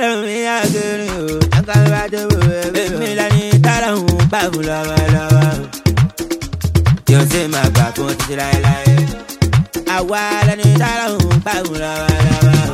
ló mi àgẹrẹ o ẹ̀ka mi bá tó bò ẹ̀mí mi lẹ́ni tálọ̀ ń bá fún lọ́wọ́lọ́wọ́ yóò ṣe máa gbà fún títí láéláé àwa lẹ́ni tálọ̀ ń bá fún lọ́wọ́lọ́wọ́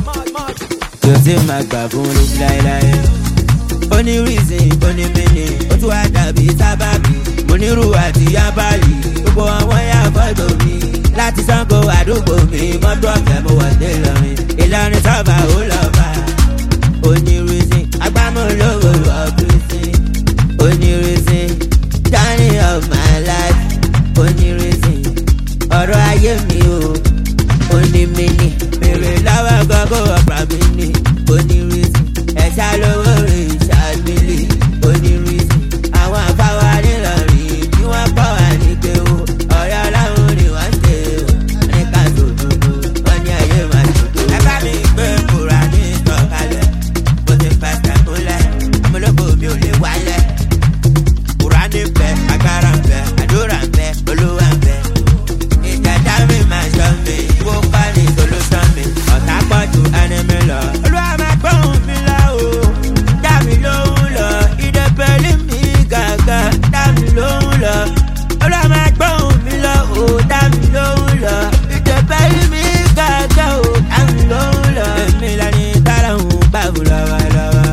yóò ṣe máa gbà fún títí láéláé ó ní reason ó ní meaning ó tún wá dàbí sábàbí mo nírú àti yábàlì gbogbo àwọn yà fọ́tò mi láti Ṣàngó àdúgbò mi mọ́tò ọ̀fẹ́ mo wọ̀ dé Ìlọrin Ìlọrin sábà ó lọ bá ó ní reason agbámúlòwò ọ̀gbìnsìn ó ní reason journey of my life ó ní reason ọ̀rọ̀ ayé mi ó ní meaning bèrè lọ́wọ́ gọ́gọ́ ọ̀pá mi ní ó ní reason ẹ̀ṣá lówó rẹ̀ ṣàgbélé ó ní reason àwọn àfáwá nílọrin tí wọ́n pọ̀ wá ní pé ó ọ̀rẹ́ ọlọ́run ni wọ́n ṣe ní ká sòdodo wọ́n ní ayé máa ṣòdo. ẹ bá mi gbé kura ní ìtọ́kalẹ̀ bó ti fẹsẹ̀ múlẹ̀ ọmọlógo mi ò lè wálẹ̀. kura ní bẹ agbára ń bẹ àdúrà ń bẹ olúwa ń bẹ ìjàdá mi máa ṣọ́ mi wó kọ́ ní solution mi ọ̀tá pọ̀ ju ẹni mi lọ. olúwa máa gbóhùn mi lọ o dá mi lóhùn lọ ìdẹ́pẹ̀lì mi gàgà dá mi lóhùn lọ. olúwa máa gbóhùn mi lọ o dá mi lóhùn lọ ìdẹ́pẹ̀lì mi gàgà o dá mi lóhùn lọ. èmi lẹni tára ń bá fún lọ́wọ́lọ́wọ́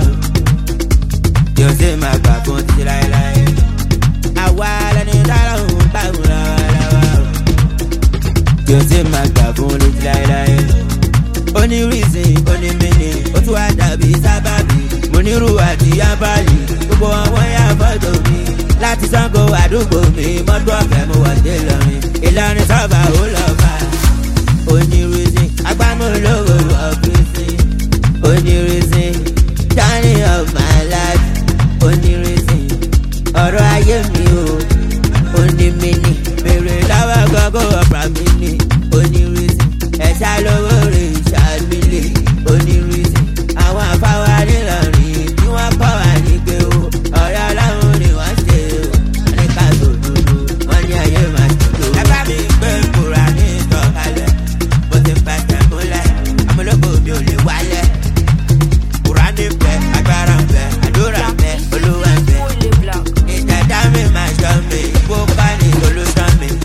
yóò ṣe máa gbà fún títí láéláé àwa lẹni tára ń bá fún lọ́wọ́lọ́wọ́ yóò ṣe máa gbà fún títí láéláé ó ní reason ó ní meaning ó tún wá dàbí sábàbí mo nírú àti yábàlì gbogbo àwọn yà fọ́tò mi láti Ṣàngó àdúgbò mi mọ́tò ọ̀fẹ́ mo wọ̀ dé Ìlọrin Ìlọrin sábà ó lọ bá ó ní reason agbámúlòwò ọ̀gbìnsìn ó ní reason journey of my life ó ní reason ọ̀rọ̀ ayé mi ó ní meaning bèrè lọ́wọ́ gọ́gọ́ ọ̀pá mi ní ó ní reason.